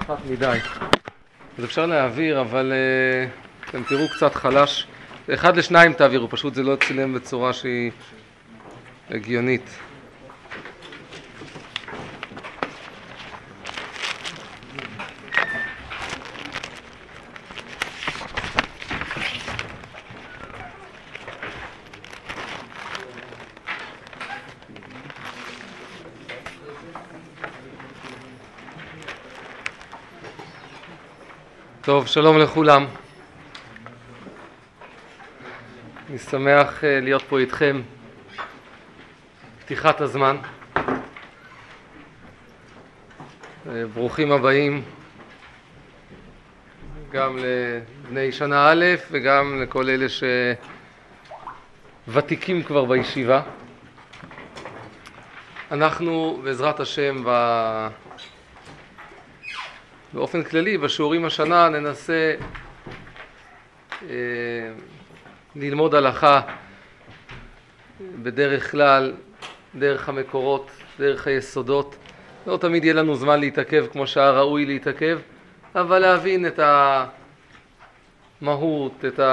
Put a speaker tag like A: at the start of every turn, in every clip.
A: אחת מדי. אז אפשר להעביר, אבל אתם תראו קצת חלש. 1-2 תעבירו, פשוט זה לא צילם בצורה שהיא הגיונית. טוב, שלום לכולם. אני שמח להיות פה איתכם. פתיחת הזמן. ברוכים הבאים גם לבני שנה א' וגם לכל אלה שוותיקים כבר בישיבה. אנחנו בעזרת השם באופן כללי בשיעורים השנה ננסה ללמוד הלכה בדרך כלל, דרך המקורות, דרך היסודות. לא תמיד יהיה לנו זמן להתעכב כמו שהיה ראוי להתעכב, אבל להבין את המהות, את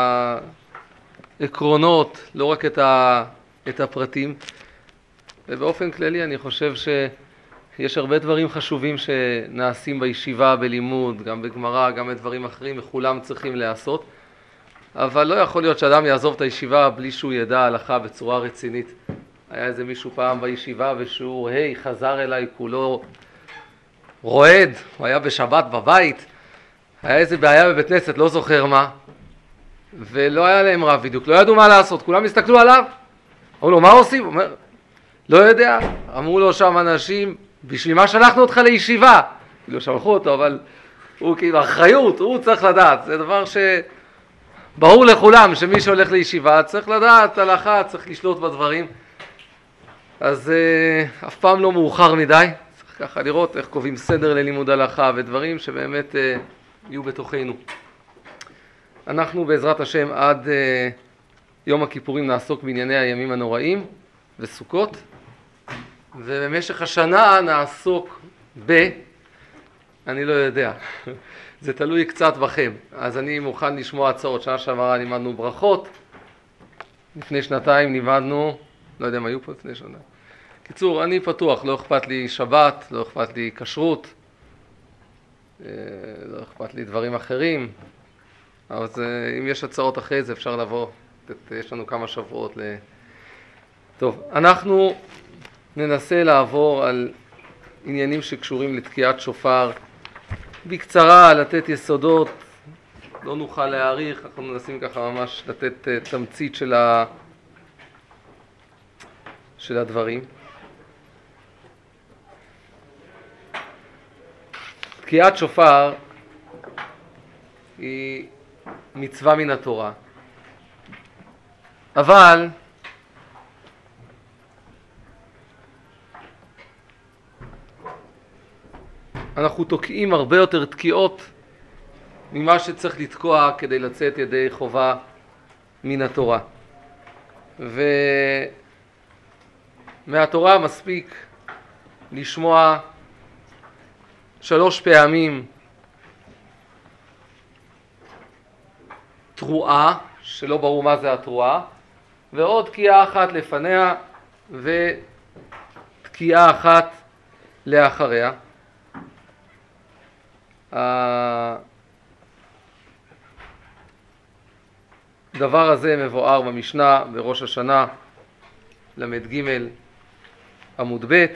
A: העקרונות, לא רק את הפרטים. ובאופן כללי אני חושב שיש הרבה דברים חשובים שנעשים בישיבה, בלימוד, גם בגמרא, גם בדברים אחרים, וכולם צריכים לעשות. אבל לא יכול להיות שאדם יעזוב את הישיבה בלי שהוא ידע הלכה בצורה רצינית. היה איזה מישהו פעם בישיבה ושהוא, חזר אליי כולו רועד, הוא היה בשבת בבית, היה איזה בעיה בבית כנסת, לא זוכר מה, ולא היה להם רב בדיוק, לא ידעו מה לעשות, כולם הסתכלו עליו, אמרו לו, מה עושים? הוא אומר, לא יודע, אמרו לו שם אנשים, בשביל מה שלחנו אותך לישיבה? כאילו שלחו אותו, אבל הוא כאילו, אחריות, הוא צריך לדעת, זה דבר ברור לכולם שמי שהולך לישיבה צריך לדעת הלכה, צריך לשלוט בדברים. אז אף פעם לא מאוחר מדי, צריך ככה לראות איך קובעים סדר ללימוד הלכה ודברים שבאמת יהיו בתוכנו. אנחנו בעזרת השם עד יום הכיפורים נעסוק בענייני הימים הנוראים וסוכות, ובמשך השנה נעסוק אני לא יודע, זה תלוי קצת בכם, אז אני מוכן לשמוע הצעות. שנה שעברה לימדנו ברכות, לפני שנתיים לימדנו, לא יודע מה היו פה לפני שנה. קיצור, אני פתוח, לא אכפת לי שבת, לא אכפת לי כשרות, לא אכפת לי דברים אחרים, אז אם יש הצעות אחרי זה אפשר לבוא, יש לנו כמה שבועות טוב, אנחנו ננסה לעבור על עניינים שקשורים לתקיעת שופר, בקצרה לתת יסודות, לא נוכל להאריך, אנחנו מנסים ככה ממש לתת תמצית של הדברים. תקיעת שופר היא מצווה מן התורה, אבל אנחנו תוקעים הרבה יותר תקיעות ממה שצריך לתקוע כדי לצאת ידי חובה מן התורה. ומהתורה מספיק לשמוע 3 פעמים תרועה, שלא ברור מה זה התרועה, ועוד תקיעה אחת לפניה ותקיעה אחת לאחריה. הדבר הזה מבואר במשנה בראש השנה למד ג' עמוד ב',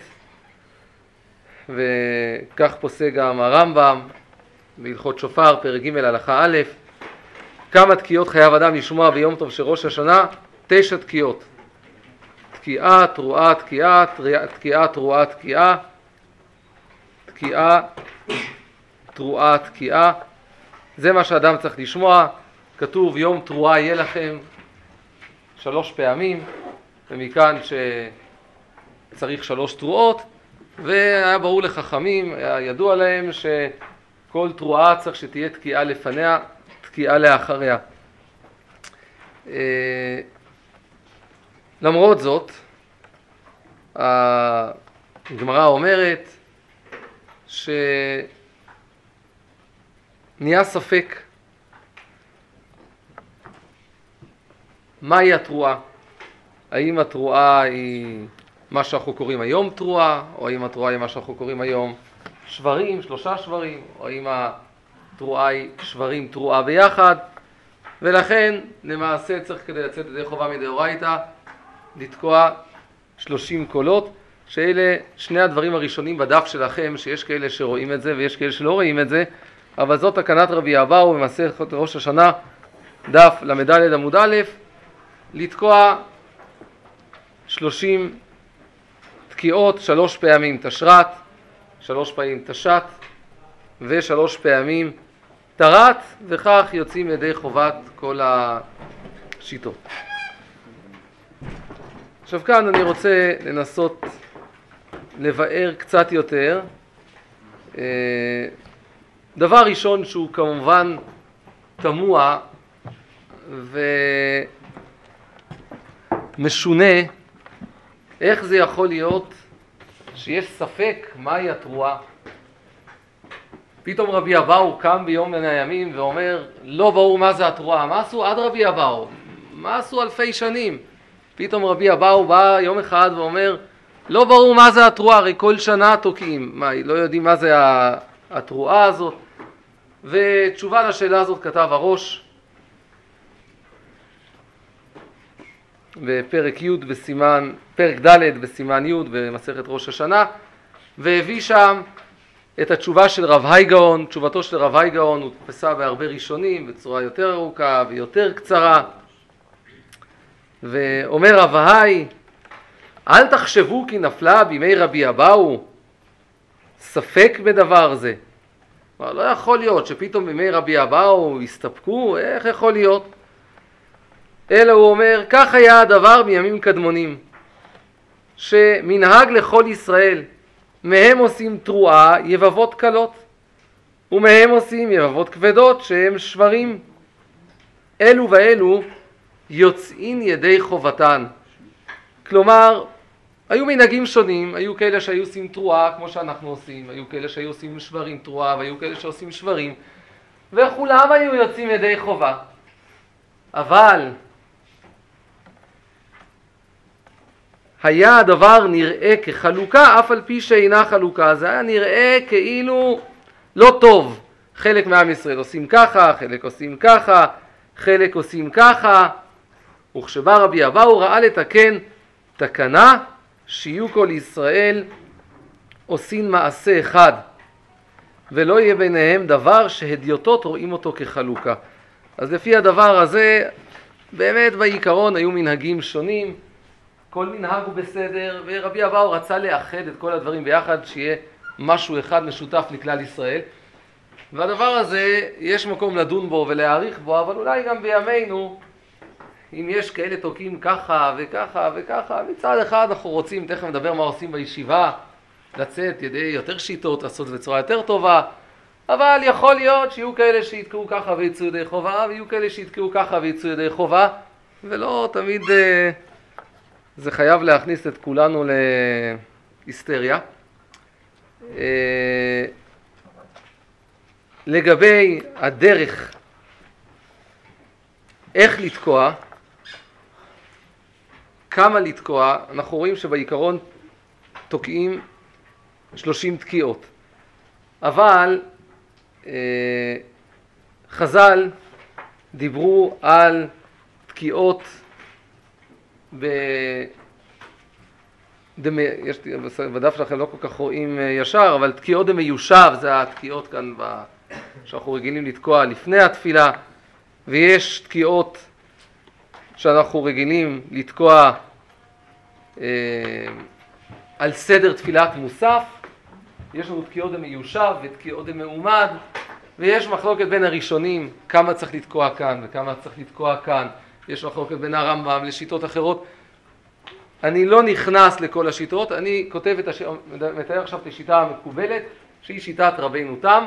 A: וכך פוסק גם הרמב"ם בהלכות שופר פרק ג' הלכה א'. כמה תקיעות חייב אדם לשמוע ביום טוב של ראש השנה? 9 תקיעות. תקיעה, תרועה, תקיעה, תקיעה, תרועה, תקיעה, תקיעה, תרועה, תקיעה. זה מה שאדם צריך לשמוע. כתוב יום תרועה יהיה לכם 3 פעמים, ומכאן שצריך 3 תרועות, והיה ברור לחכמים, היה ידוע להם שכל תרועה צריך שתהיה תקיעה לפניה, תקיעה לאחריה. למרות זאת, הגמרא אומרת נהיה ספק מהי התרועה. האם התרועה היא מה שאנחנו קוראים היום תרועה, או האם התרועה היא מה שאנחנו קוראים היום שברים, 3 שברים, או האם התרועה היא שברים תרועה ביחד. ולכן למעשה צריך כדי לצאת ידי חובה מדאורייתא לתקוע 30 קולות, שאלה שני הדברים הראשונים בדף שלכם, שיש כאלה שרואים את זה ויש כאלה שלא רואים את זה, אבל זאת תקנת רבי אבאו במסכת ראש השנה, דף ל"ד עמוד א', לתקוע 30 תקיעות, 3 פעמים תשרת, 3 פעמים תשת ו3 פעמים תרת, וכך יוצאים ידי חובת כל השיטות. עכשיו כאן אני רוצה לנסות לבאר קצת יותר. דבר ראשון שהוא כמובן תמוה ומשונה, איך זה יכול להיות שיש ספק מהי התרועה? פתאום רבי אבאו קם ביום מן הימים ואומר, לא ברור מה זה התרועה. מה עשו עד רבי אבאו? מה עשו אלפי שנים? פתאום רבי אבאו בא יום אחד ואומר, לא ברור מה זה התרועה, הרי כל שנה תוקעים. מה, לא יודעים מה זה התרועה הזאת? ותשובה לשאלה הזאת כתב הראש בפרק י' בסימן, פרק ד' בסימן י' במסכת ראש השנה, והביא שם את התשובה של רב הייגאון. תשובתו של רב הייגאון הודפסה בהרבה ראשונים בצורה יותר ארוכה ויותר קצרה, ואומר רב ההי, אל תחשבו כי נפלה בימי רבי אבאו ספק בדבר זה. לא יכול להיות שפתאום בימי רבי אבאו הסתפקו, איך יכול להיות? אלא הוא אומר, כך היה הדבר בימים קדמונים, שמנהג לכל ישראל, מהם עושים תרועה יבבות קלות, ומהם עושים יבבות כבדות שהם שברים. אלו ואלו יוצאים ידי חובתן. כלומר, היו מנהגים שונים, היו כאלה שהיו עושים תרועה כמו שאנחנו עושים, היו כאלה שהיו עושים שברים תרועה, והיו כאלה שעושים שברים, וכולם היו יוצאים ידי חובה. אבל היה הדבר נראה כחלוקה, אף על פי שאינה חלוקה. זה היה נראה כאילו לא טוב. חלק מעם ישראל עושים ככה, חלק עושים ככה, חלק עושים ככה. וכשבא רבי אבאו ראה לתקן תקנה, שיהיו כל ישראל עושים מעשה אחד, ולא יהיה ביניהם דבר שהדיוטות רואים אותו כחלוקה. אז לפי הדבר הזה, באמת בעיקרון היו מנהגים שונים, כל מנהג הוא בסדר, ורבי אבאו רצה לאחד את כל הדברים ביחד, שיהיה משהו אחד משותף לכלל ישראל. והדבר הזה, יש מקום לדון בו ולהעריך בו, אבל אולי גם בימינו, אם יש כאלה תוקעים ככה וככה וככה, מצד אחד אנחנו רוצים, תכף נדבר מה עושים בישיבה, לצאת ידי יותר שיטות, לעשות בצורה יותר טובה, אבל יכול להיות שיהיו כאלה שיתקעו ככה ויצאו ידי חובה, ויהיו כאלה שיתקעו ככה ויצאו ידי חובה, ולא תמיד זה חייב להכניס את כולנו להיסטריה. לגבי הדרך, איך לתקוע, כמה לתקוע, אנחנו רואים שבעיקרון תוקעים 30 תקיעות. אבל חז"ל דיברו על תקיעות בדף שלכם לא כל כך רואים ישר, אבל תקיעות דמיושב, זה התקיעות כאן שאנחנו רגילים לתקוע לפני התפילה, ויש תקיעות שאנחנו רגילים לתקוע על סדר תפילת מוסף. יש לנו תקיעות דמיושב ותקיעות דמעומד, ויש מחלוקת בין הראשונים כמה צריך לתקוע כאן וכמה צריך לתקוע כאן. יש מחלוקת בין הרמב"ם לשיטות אחרות. אני לא נכנס לכל השיטות, אני מתאר עכשיו את השיטה המקובלת, שהיא שיטת רבינו תם,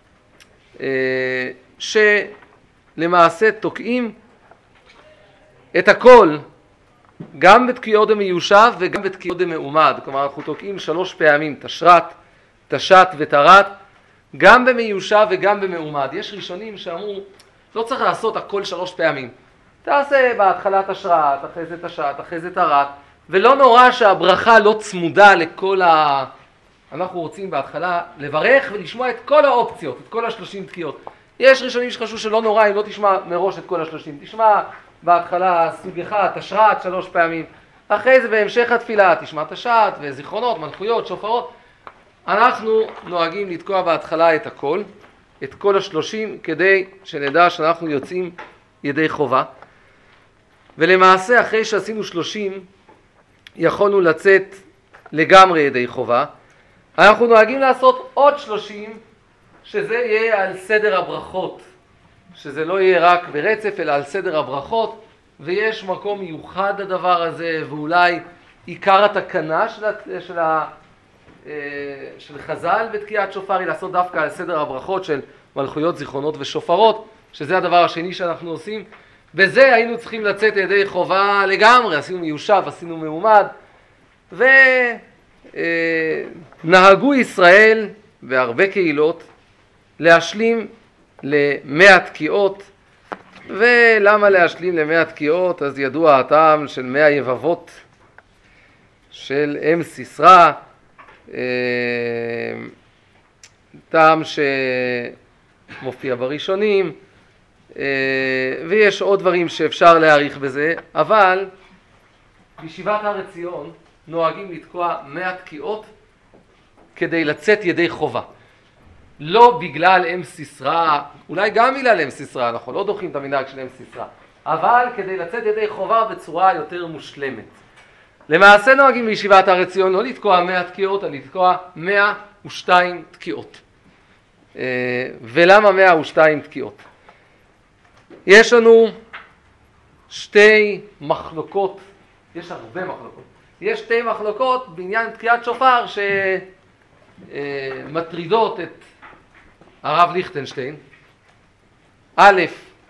A: שלמעשה תוקעים את הכל, גם בתקיעות דמיושב וגם בתקיעות דמעומד. כלומר, אנחנו תוקעים 3 פעמים תשרת, תשת ותרת, גם במיושב וגם במעומד. יש ראשונים שאמרו, לא צריך לעשות הכל 3 פעמים. תעשה בהתחלה את השרת, אחרי זה את השעת, אחרי זה את הרת, ולא נורא שהברכה לא צמודה לכל אנחנו רוצים בהתחלה לברך ולשמוע את כל האופציות, את כל 30 תקיעות. יש ראשונים שחשבו שלא נורא אם לא תשמע מראש את כל 30. תשמע בהתחלה סוג אחד, השרת 3 פעמים. אחרי זה בהמשך התפילה תשמע את השעת וזיכרונות, מלכויות, שופרות. אנחנו נוהגים לתקוע בהתחלה את הכל, את כל 30, כדי שנדע שאנחנו יוצאים ידי חובה. ולמעשה אחרי שעשינו 30 יכולנו לצאת לגמרי ידי חובה. אנחנו נוהגים לעשות עוד 30, שזה יהיה על סדר הברכות, שזה לא יהיה רק ברצף אלא על סדר הברכות, ויש מקום מיוחד לדבר הזה, ואולי עיקר התקנה של חז"ל בתקיעת שופר היא לעשות דווקא על סדר הברכות של מלכויות, זיכרונות ושופרות, שזה הדבר השני שאנחנו עושים. בזה היינו צריכים לצאת ידי חובה לגמרי, עשינו מיושב, עשינו מעומד, ונהגו ישראל בהרבה קהילות להשלים ל100 תקיעות. ולמה להשלים ל100 תקיעות? אז ידוע הטעם של 100 יבבות של אם סיסרא, טעם שמופיע בראשונים, ויש עוד דברים שאפשר להעריך בזה, אבל בישיבת הר עציון נוהגים לתקוע 100 תקיעות כדי לצאת ידי חובה. לא בגלל אם סיסרא, אולי גם בגלל אם סיסרא, אנחנו לא דוחים את המנהג של אם סיסרא, אבל כדי לצאת ידי חובה בצורה יותר מושלמת. למעשה נוהגים בישיבת הר עציון לא לתקוע 100 תקיעות, אלא לתקוע 102 תקיעות. ולמה 102 תקיעות? יש לנו 2 מחלוקות, יש הרבה מחלוקות. יש 2 מחלוקות בעניין תקיעת שופר שמטרידות את הרב ליכטנשטיין. א',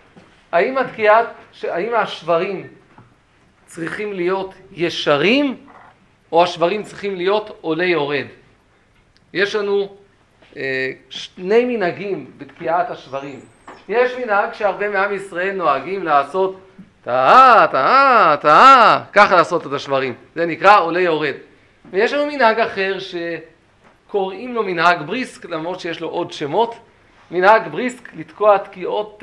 A: האם השברים צריכים להיות ישרים, או השברים צריכים להיות עולה יורד? יש לנו 2 מנהגים בתקיעת השברים. יש מנהג שהרבה מעם ישראל נוהגים לעשות טעה, ככה לעשות את השברים. זה נקרא עולה יורד. ויש לנו מנהג אחר שקוראים לו מנהג בריסק, למרות שיש לו עוד שמות. מנהג בריסק לתקוע תקיעות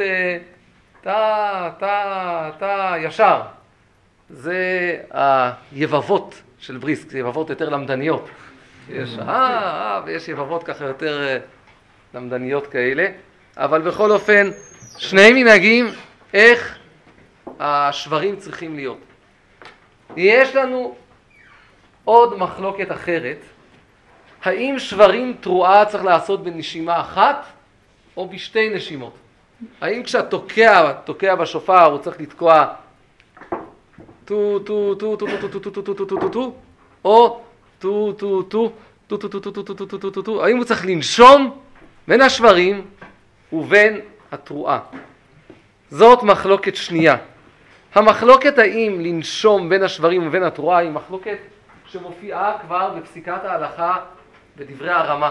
A: ישר. זה היבבות של בריסק, זה יבבות יותר למדניות. יש ויש יבבות ככה יותר למדניות כאלה. אבל בכל אופן, 2 מנהגים איך השברים צריכים להיות. יש לנו עוד מחלוקת אחרת. האם שברים תרועה צריך לעשות בנשימה אחת או ב2 נשימות? האם כשתוקע בשופר הוא צריך לתקוע טו טו טו טו טו טו טו טו טו טו טו טו או טו טו טו טו טו טו טו טו טו טו טו טו? האם הוא צריך לנשום בין השברים ובין התרועה? זאת מחלוקת שנייה. המחלוקת האם לנשום בין השברים ובין התרועה היא מחלוקת שמופיעה כבר בפסיקת ההלכה בדברי הרמה.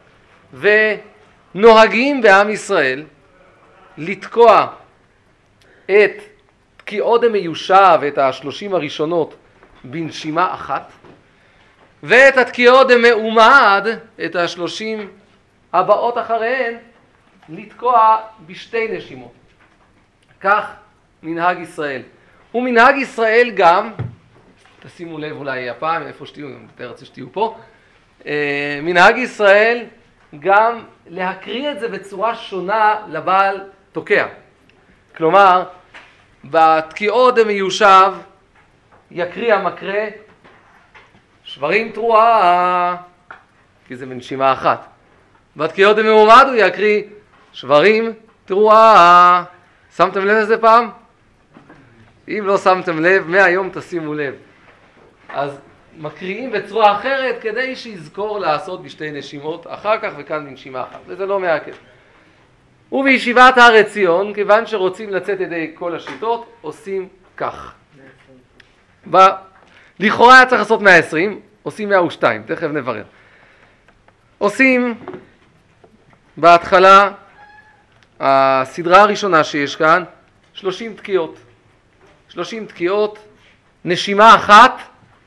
A: ונוהגים בעם ישראל לתקוע את תקיעות דמיושב ואת 30 הראשונות בנשימה אחת, ואת התקיעות דמעומד, את 30 הבאות אחריהן, לתקוע ב2 נשימות. כך מנהג ישראל. ומנהג ישראל גם, תשימו לב אולי הפעם, איפה שתהיו, יותר רצה שתהיו פה, מנהג ישראל גם להקריא את זה בצורה שונה לבעל תוקע. כלומר, בתקיעות דמיושב יקריא המקרא שברים תרועה, כי זה בנשימה אחת. בתקיעות דמעומד הוא יקריא שברים תרועה. שמתם לב לזה פעם? אם לא שמתם לב, מהיום תשימו לב. אז מקריאים בצורה אחרת כדי שיזכור לעשות ב2 נשימות אחר כך וכאן בנשימה אחת, וזה לא מעכב. ובישיבת הר עציון, כיוון שרוצים לצאת ידי כל השיטות, עושים כך. לכאורה היה צריך לעשות 120, עושים 102, תכף נברר. עושים בהתחלה, הסדרה הראשונה שיש כאן, 30 תקיעות. 30 תקיעות, נשימה אחת,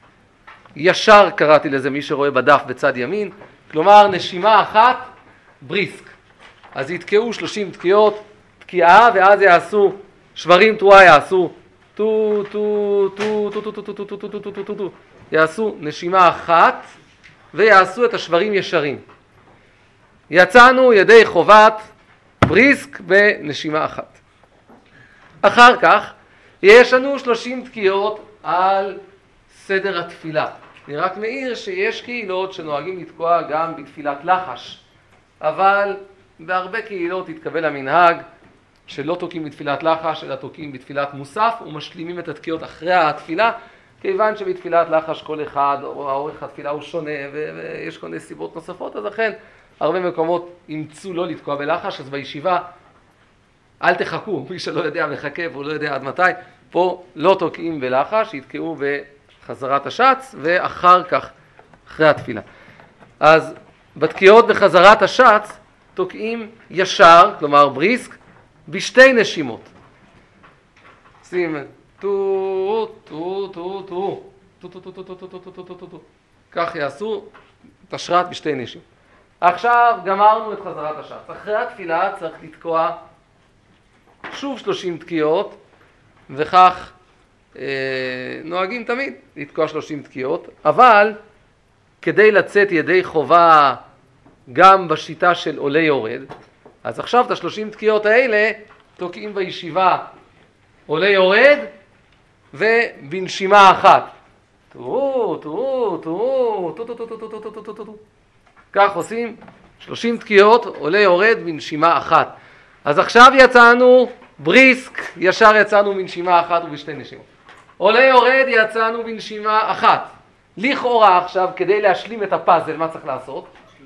A: ישר קראתי לזה מי שרואה בדף בצד ימין, כלומר נשימה אחת, בריסק. אז יתקעו 30 תקיעות, תקיעה, ואז יעשו, שברים תרועה יעשו, טו, טו, טו, טו, טו, טו, טו, טו, טו, טו, טו, טו, טו, יעשו נשימה אחת, ויעשו את השברים ישרים. יצאנו ידי חובת בריסק בנשימה אחת. אחר כך, יש לנו 30 תקיעות על סדר התפילה. אני רק מעיר שיש קהילות שנוהגים לתקוע גם בתפילת לחש, אבל בהרבה קהילות התקבל המנהג שלא תוקעים בתפילת לחש, אלא תוקעים בתפילת מוסף, ומשלימים את התקיעות אחרי התפילה, כיוון שבתפילת לחש כל אחד, או האורך התפילה הוא שונה, ויש כל מיני סיבות נוספות, אז לכן הרבה מקומות ימצאו לא לתקוע בלחש, אז בישיבה אל תחכו, מי שלא יודע מחכה והוא לא יודע עד מתי, פה לא תוקעים בלחש, יתקעו בחזרת השץ, ואחר כך, אחרי התפילה. אז בתקיעות בחזרת השץ, תוקעים ישר, כלומר בריסק, בשתי נשימות. שים, טו, טו, טו, טו, טו, טו, טו, טו, טו, טו, טו, טו, טו, טו, טו. כך יעשו תשרת בשתי נשימות. עכשיו גמרנו את חזרת השץ. אחרי התפילה צריך לתקוע שוב 30 תקיעות, וכך נוהגים תמיד לתקוע 30 תקיעות, אבל כדי לצאת ידי חובה גם בשיטה של עולה יורד, אז עכשיו את ה-30 תקיעות האלה תוקעים בישיבה עולה יורד ובנשימה אחת. טו, טו, טו, טו, טו, טו, טו, טו, טו, טו, טו, טו, טו. כך עושים 30 תקיעות עולה יורד בנשימה אחת. אז עכשיו יצאנו בריסק, ישר יצאנו בנשימה אחת ובשתי נשימות. עולה יורד יצאנו בנשימה אחת. לכאורה עכשיו, כדי להשלים את הפאזל, מה צריך לעשות?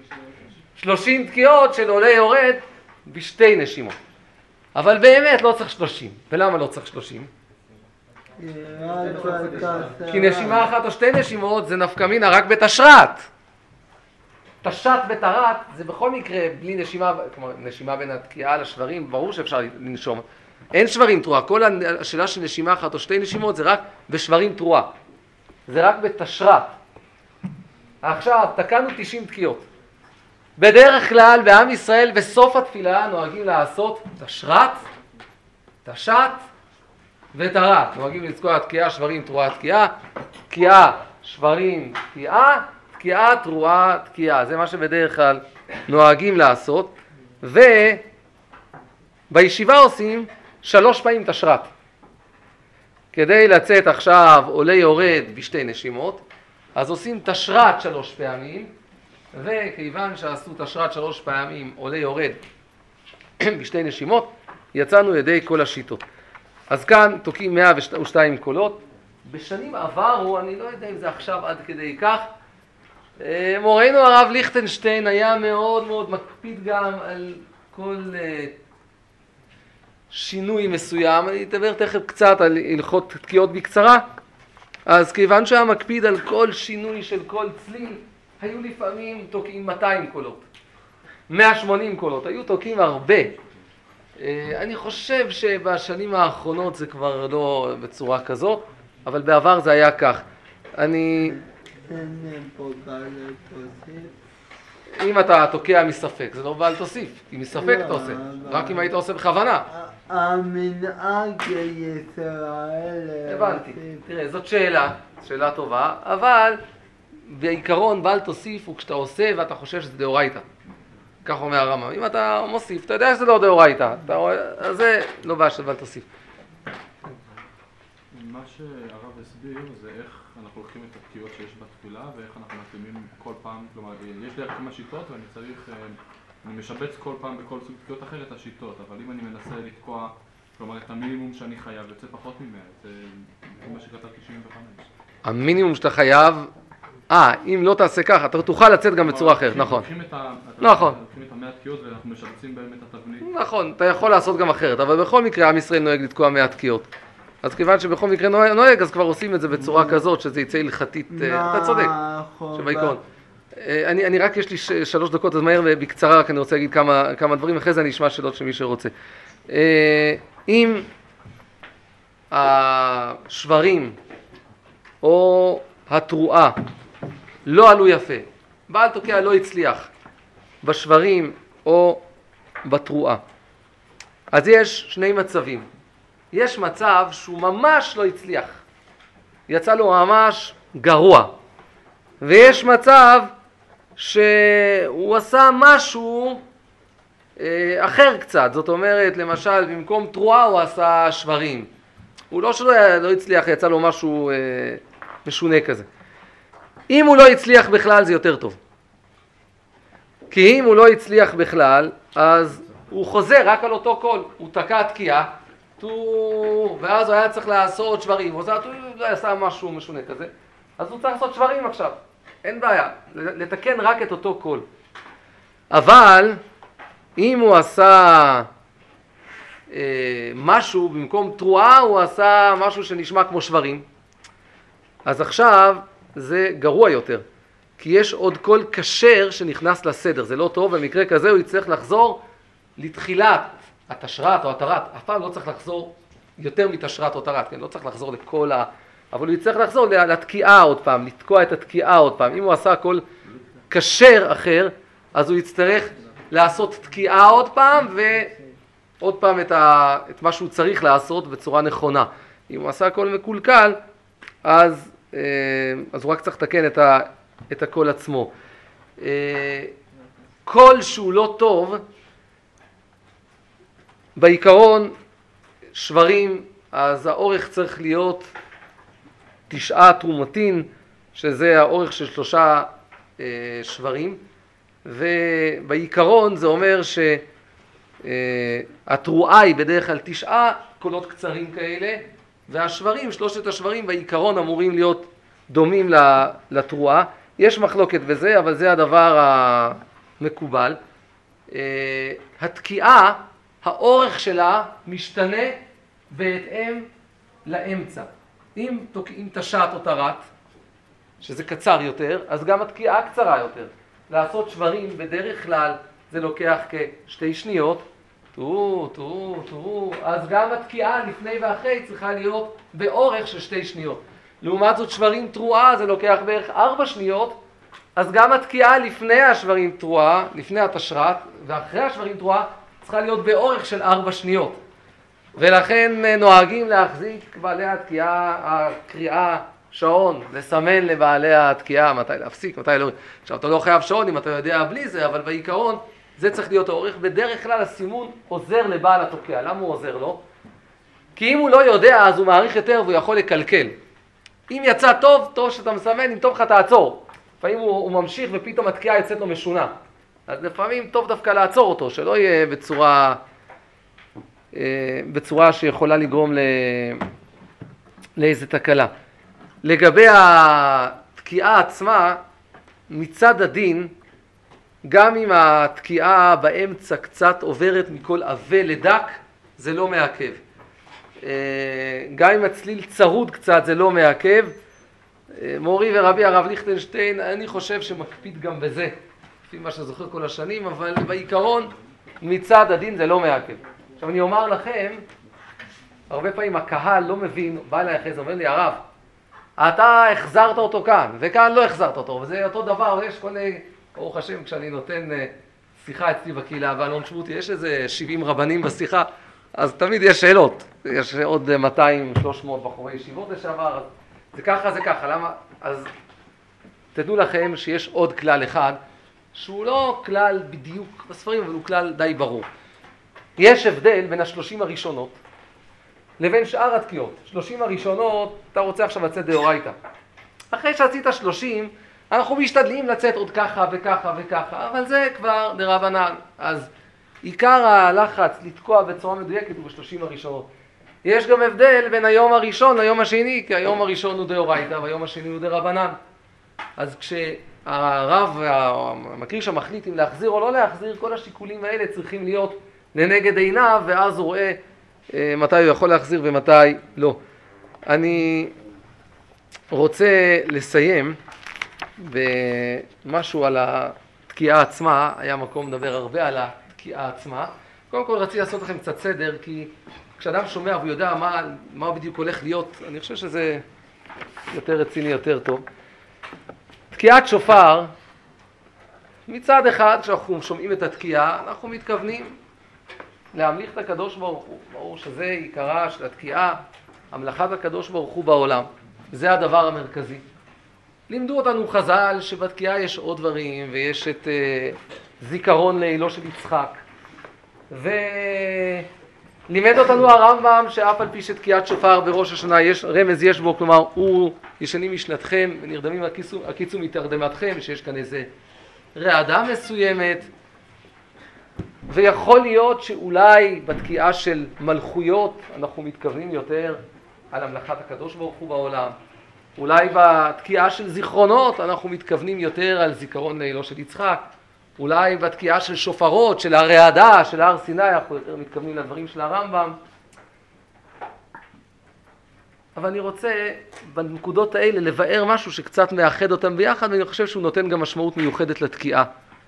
A: 30 תקיעות של עולה יורד בשתי נשימות. אבל באמת לא צריך 30. ולמה לא צריך 30? כי נשימה אחת או שתי נשימות זה נפקא מינה רק בתשרת. תשת ותרת זה בכל מקרה בלי נשימה, כלומר נשימה בין התקיעה לשברים, ברור שאפשר לנשום. אין שברים תרועה, כל השאלה של נשימה אחת או שתי נשימות זה רק בשברים תרועה. זה רק בתשרת. עכשיו, תקענו 90 תקיעות. בדרך כלל בעם ישראל בסוף התפילה נוהגים לעשות תשרת, תשת ותרת. נוהגים לתקוע תקיעה, שברים, תרועה, תקיעה, תקיעה, שברים, תקיעה, תקיעה, תרועה, תקיעה. זה מה שבדרך כלל נוהגים לעשות. ובישיבה עושים 3 פעמים תשרת. כדי לצאת עכשיו עולה יורד בשתי נשימות, אז עושים תשרת 3 פעמים, וכיוון שעשו תשרת 3 פעמים עולה יורד בשתי נשימות, יצאנו ידי כל השיטות. אז כאן תוקעים 102 קולות. בשנים עברו, אני לא יודע אם זה עכשיו עד כדי כך, מורנו הרב ליכטנשטיין היה מאוד מאוד מקפיד גם על כל שינוי מסוים. אני אדבר תכף קצת על הלכות תקיעות בקצרה. אז כיוון שהיה מקפיד על כל שינוי של כל צליל, היו לפעמים תוקעים 200 קולות, 180 קולות, היו תוקעים הרבה. אני חושב שבשנים האחרונות זה כבר לא בצורה כזאת, אבל בעבר זה היה כך. אם אתה תוקע מספק, זה לא בעל תוסיף, כי מספק אתה עושה, רק אם היית עושה בכוונה.
B: המנהג ישראל...
A: הבנתי, תראה, זאת שאלה טובה, אבל בעיקרון בעל תוסיף הוא כשאתה עושה ואתה חושב שזה דאורייתא. כך אומר הרמב"ם. אם אתה מוסיף, אתה יודע שזה לא דאורייתא, אז זה לא בעיה של בעל תוסיף.
C: מה שהרב הסביר זה איך אנחנו לוקחים את התקיעות שיש בתפילה ואיך אנחנו מתאימים כל פעם, כלומר יש לי כמה שיטות ואני צריך, אני משבץ כל פעם בכל סוג תקיעות אחרת השיטות, אבל אם אני מנסה לתקוע, כלומר את המינימום שאני חייב יוצא פחות מ-100, זה מה שכתבתי 75.
A: המינימום שאתה חייב, אם לא תעשה ככה, אתה תוכל לצאת גם בצורה אחרת, נכון.
C: נכון. לוקחים את 100 תקיעות ואנחנו משבצים בהם את התבנית.
A: נכון, אתה יכול לעשות גם אחרת, אבל בכל מקרה עם ישראל נוהג לתקוע 100 תקיעות. אז כיוון שבכל מקרה נוהג, אז כבר עושים את זה בצורה כזאת, שזה יצא הלכתית, אתה צודק, שבעיקרון. אני רק, יש לי 3 דקות, אז מהר ובקצרה, רק אני רוצה להגיד כמה דברים, אחרי זה אני אשמע שאלות של מי שרוצה. אם השברים או התרועה לא עלו יפה, בעל תוקע לא הצליח בשברים או בתרועה, אז יש 2 מצבים. יש מצב שהוא ממש לא הצליח, יצא לו ממש גרוע, ויש מצב שהוא עשה משהו אחר קצת, זאת אומרת, למשל, במקום תרועה הוא עשה שברים. הוא לא שלא לא הצליח, יצא לו משהו משונה כזה. אם הוא לא הצליח בכלל זה יותר טוב. כי אם הוא לא הצליח בכלל, אז הוא חוזר רק על אותו קול. הוא תקע תקיעה, ואז הוא היה צריך לעשות שברים. הוא עשה משהו משונה כזה, אז הוא צריך לעשות שברים עכשיו. אין בעיה, לתקן רק את אותו קול. אבל אם הוא עשה משהו במקום תרועה, הוא עשה משהו שנשמע כמו שברים, אז עכשיו זה גרוע יותר, כי יש עוד קול כשר שנכנס לסדר. זה לא טוב, במקרה כזה הוא יצטרך לחזור לתחילת התשרת או התרת. אף פעם לא צריך לחזור יותר מתשרת או תרת, כן? לא צריך לחזור לכל אבל הוא יצטרך לחזור לתקיעה עוד פעם, לתקוע את התקיעה עוד פעם. אם הוא עשה קול כשר אחר, אז הוא יצטרך לעשות תקיעה עוד פעם, ועוד פעם את מה שהוא צריך לעשות בצורה נכונה. אם הוא עשה קול מקולקל, אז הוא רק צריך לתקן את הקול עצמו. קול שהוא לא טוב, בעיקרון שברים, אז האורך צריך להיות 9 תרומתין, שזה האורך של 3 שברים, ובעיקרון זה אומר שהתרועה היא בדרך כלל 9 קולות קצרים כאלה, והשברים, 3 השברים בעיקרון אמורים להיות דומים לתרועה. יש מחלוקת בזה, אבל זה הדבר המקובל. התקיעה, האורך שלה משתנה בהתאם לאמצע. אם תוקעים תשת או תרת, שזה קצר יותר, אז גם התקיעה קצרה יותר. לעשות שברים בדרך כלל זה לוקח כ2 שניות, אז גם התקיעה לפני ואחרי צריכה להיות באורך של 2 שניות. לעומת זאת שברים תרועה זה לוקח בערך 4 שניות, אז גם התקיעה לפני השברים תרועה, לפני התשרת, ואחרי השברים תרועה צריכה להיות באורך של 4 שניות. ולכן נוהגים להחזיק בעלי התקיעה, הקריאה, שעון, לסמן לבעלי התקיעה מתי להפסיק, מתי לא. עכשיו אתה לא חייב שעון אם אתה יודע בלי זה, אבל בעיקרון זה צריך להיות האורך. בדרך כלל הסימון עוזר לבעל התוקע. למה הוא עוזר לו? כי אם הוא לא יודע אז הוא מעריך יותר והוא יכול לקלקל. אם יצא טוב, טוב שאתה מסמן, אם טוב לך תעצור. לפעמים הוא ממשיך ופתאום התקיעה יוצאת לו משונה. אז לפעמים טוב דווקא לעצור אותו, שלא יהיה בצורה שיכולה לגרום לאיזו תקלה. לגבי התקיעה עצמה, מצד הדין, גם אם התקיעה באמצע קצת עוברת מכל עבה לדק, זה לא מעכב. גם אם הצליל צרוד קצת, זה לא מעכב. מורי ורבי הרב ליכטנשטיין, אני חושב שמקפיד גם בזה, לפי מה שזוכר כל השנים, אבל בעיקרון, מצד הדין זה לא מעכב. עכשיו אני אומר לכם, הרבה פעמים הקהל לא מבין, בא אליי אחרי זה, אומר לי, הרב, אתה החזרת אותו כאן, וכאן לא החזרת אותו, וזה אותו דבר, ויש כל מיני, ברוך השם, כשאני נותן שיחה אצלי בקהילה, ואלון שבותי, יש איזה 70 רבנים בשיחה, אז תמיד יש שאלות, יש עוד 200-300 בחורי ישיבות לשעבר, אז זה ככה, זה ככה, למה? אז תדעו לכם שיש עוד כלל אחד, שהוא לא כלל בדיוק בספרים, אבל הוא כלל די ברור. יש הבדל בין 30 הראשונות לבין שאר התקיעות. 30 הראשונות, אתה רוצה עכשיו לצאת דאורייתא. אחרי שעשית 30, אנחנו משתדלים לצאת עוד ככה וככה וככה, אבל זה כבר דרבנן. אז עיקר הלחץ לתקוע בצורה מדויקת הוא ב30 הראשונות. יש גם הבדל בין היום הראשון ליום השני, כי היום הראשון הוא דאורייתא והיום השני הוא דרבנן. אז כשהרב המקריא שם מחליט אם להחזיר או לא להחזיר, כל השיקולים האלה צריכים להיות לנגד עיניו, ואז הוא רואה מתי הוא יכול להחזיר ומתי לא. אני רוצה לסיים ומשהו על התקיעה עצמה, היה מקום לדבר הרבה על התקיעה עצמה. קודם כל רציתי לעשות לכם קצת סדר, כי כשאדם שומע והוא יודע מה בדיוק הולך להיות, אני חושב שזה יותר רציני, יותר טוב. תקיעת שופר, מצד אחד, כשאנחנו שומעים את התקיעה, אנחנו מתכוונים להמליך את הקדוש ברוך הוא. ברור שזה עיקרה של התקיעה, המלאכת הקדוש ברוך הוא בעולם. זה הדבר המרכזי. לימדו אותנו חז"ל שבתקיעה יש עוד דברים, ויש את זיכרון לילו של יצחק. ולימד אותנו הרמב"ם שאף על פי שתקיעת שופר בראש השנה רמז יש בו, כלומר הוא ישנים משנתכם ונרדמים הקיצו מתרדמתכם, שיש כאן איזה רעדה מסוימת. ויכול להיות שאולי בתקיעה של מלכויות אנחנו מתכוונים יותר על המלאכת הקדוש ברוך הוא בעולם. אולי בתקיעה של זיכרונות אנחנו מתכוונים יותר על זיכרון לילו של יצחק. אולי בתקיעה של שופרות, של הרעדה, של הר סיני, אנחנו יותר מתכוונים לדברים של הרמב"ם. אבל אני רוצה בנקודות האלה לבאר משהו שקצת מאחד אותם ביחד, ואני חושב שהוא נותן גם משמעות מיוחדת לתקיעה.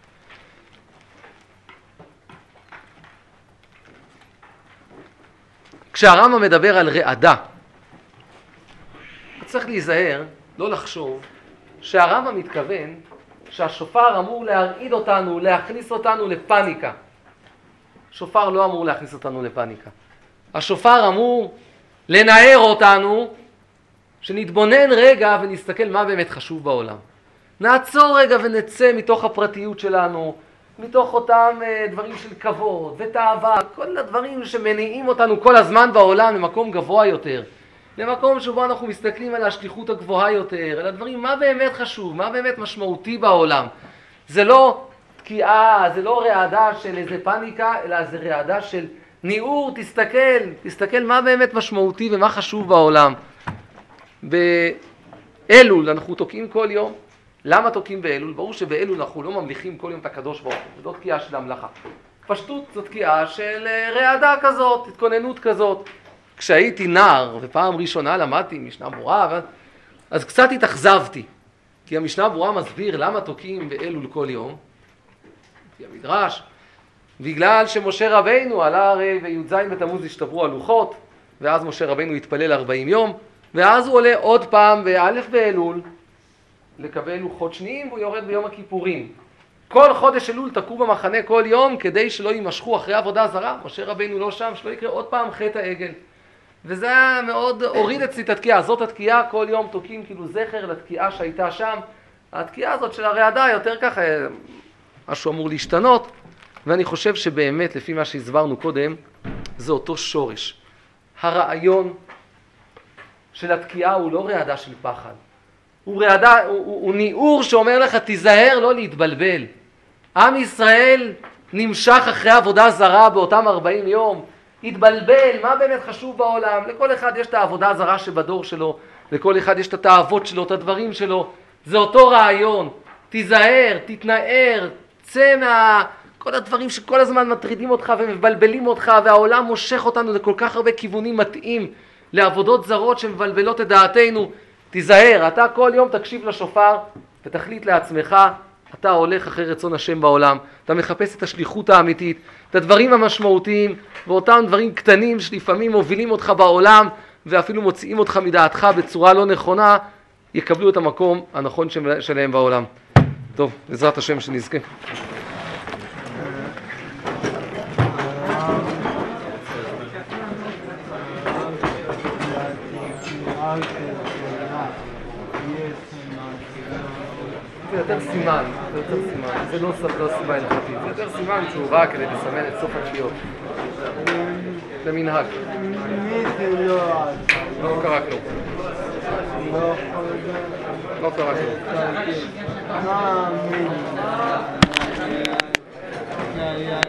A: כשהרמב"ם מדבר על רעדה, צריך להיזהר, לא לחשוב, שהרמב"ם מתכוון שהשופר אמור להרעיד אותנו, להכניס אותנו לפניקה. שופר לא אמור להכניס אותנו לפניקה. השופר אמור לנער אותנו, שנתבונן רגע ונסתכל מה באמת חשוב בעולם. נעצור רגע ונצא מתוך הפרטיות שלנו, מתוך אותם דברים של כבוד ותאווה, כל הדברים שמניעים אותנו כל הזמן בעולם למקום גבוה יותר. למקום שבו אנחנו מסתכלים על השליחות הגבוהה יותר, על הדברים, מה באמת חשוב, מה באמת משמעותי בעולם. זה לא תקיעה, זה לא רעדה של איזה פניקה, אלא זה רעדה של ניעור, תסתכל מה באמת משמעותי ומה חשוב בעולם. באלול אנחנו תוקעים כל יום. למה תוקעים באלול? ברור שבאלול אנחנו לא ממליכים כל יום את הקדוש ברוך הוא, זו תקיעה של המלאכה. פשטות זו תקיעה של רעדה כזאת, התכוננות כזאת. כשהייתי נער ופעם ראשונה למדתי משנה ברורה, אז קצת התאכזבתי, כי המשנה ברורה מסביר למה תוקעים באלול כל יום, לפי המדרש, בגלל שמשה רבינו עלה הרי בי"ז בתמוז השתברו הלוחות, ואז משה רבינו התפלל 40 יום, ואז הוא עולה עוד פעם באלף באלול לקבל לוחות שניים, והוא יורד ביום הכיפורים. כל חודש אלול תקעו במחנה כל יום כדי שלא יימשכו אחרי עבודה זרה. משה רבינו לא שם, שלא יקרה עוד פעם חטא העגל. וזה היה מאוד הוריד אצלי את התקיעה. זאת התקיעה, כל יום תוקעים כאילו זכר לתקיעה שהייתה שם. התקיעה הזאת של הרעדה יותר ככה, משהו אמור להשתנות. ואני חושב שבאמת, לפי מה שהסברנו קודם, זה אותו שורש. הרעיון של התקיעה הוא לא רעדה של פחד. הוא רעדה, הוא ניעור שאומר לך, תיזהר לא להתבלבל. עם ישראל נמשך אחרי עבודה זרה באותם 40 יום. התבלבל, מה באמת חשוב בעולם? לכל אחד יש את העבודה הזרה שבדור שלו, לכל אחד יש את התאוות שלו, את הדברים שלו. זה אותו רעיון. תיזהר, תתנער, צא כל הדברים שכל הזמן מטרידים אותך ומבלבלים אותך, והעולם מושך אותנו לכל כך הרבה כיוונים מתאים לעבודות זרות שמבלבלות את דעתנו. תיזהר, אתה כל יום תקשיב לשופר ותחליט לעצמך, אתה הולך אחרי רצון השם בעולם, אתה מחפש את השליחות האמיתית, את הדברים המשמעותיים, ואותם דברים קטנים שלפעמים מובילים אותך בעולם, ואפילו מוציאים אותך מדעתך בצורה לא נכונה, יקבלו את המקום הנכון שלהם בעולם. טוב, בעזרת השם שנזכה. זה יותר סימן, זה לא סימן הלכתית, זה יותר סימן שהוא בא כדי לסמן את סוף התקיעות. זה מנהג. לא קרה כלום. לא קרה כלום.